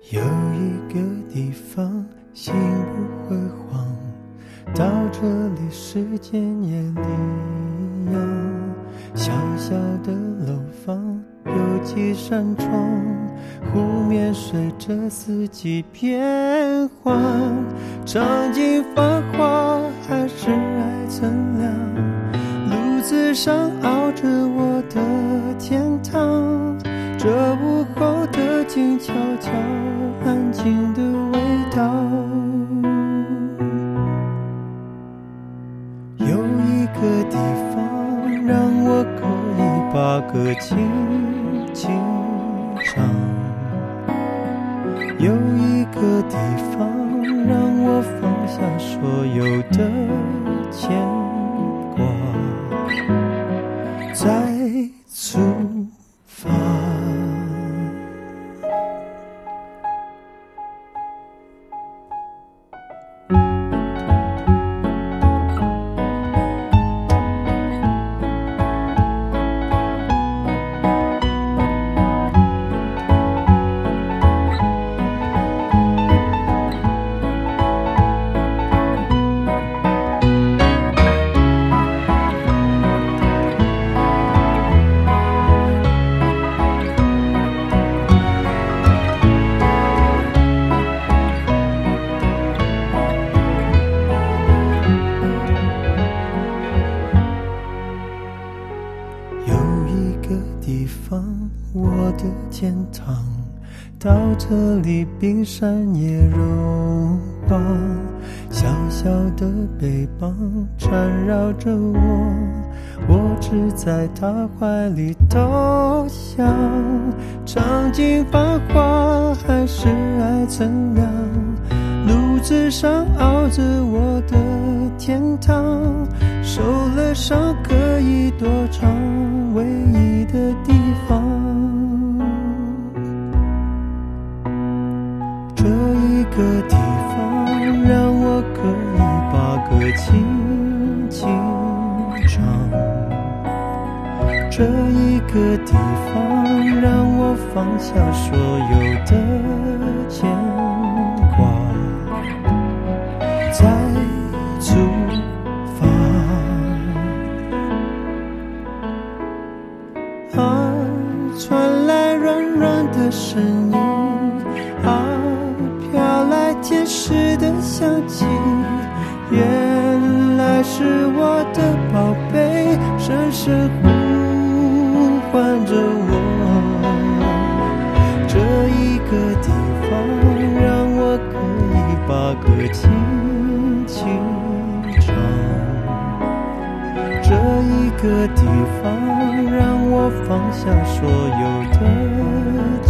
有一个地方心不会慌，到这里时间也离样，小小的楼房有几扇窗，湖面随着四季变换，场景繁华还是爱存量，路子上熬着我的天堂，这午后的静悄悄安静的味道，有一个地方让我可以把歌轻轻唱，有一个地方让我放下所有的牵挂，再出发。我的天堂，到这里冰山也融化，小小的背包缠绕着我只在他怀里投降，场景繁华还是爱存量，路子上熬着我的天堂，受了伤可以躲藏唯一的地方，这一个地方让我可以把歌轻轻唱，这一个地方让我放下所有的牵挂，再出发。传来软软的声音，飘来甜食的香气，原来是我的宝贝深深呼唤着我，这一个地方让我可以把歌轻轻唱，这一个地方让我放下所有的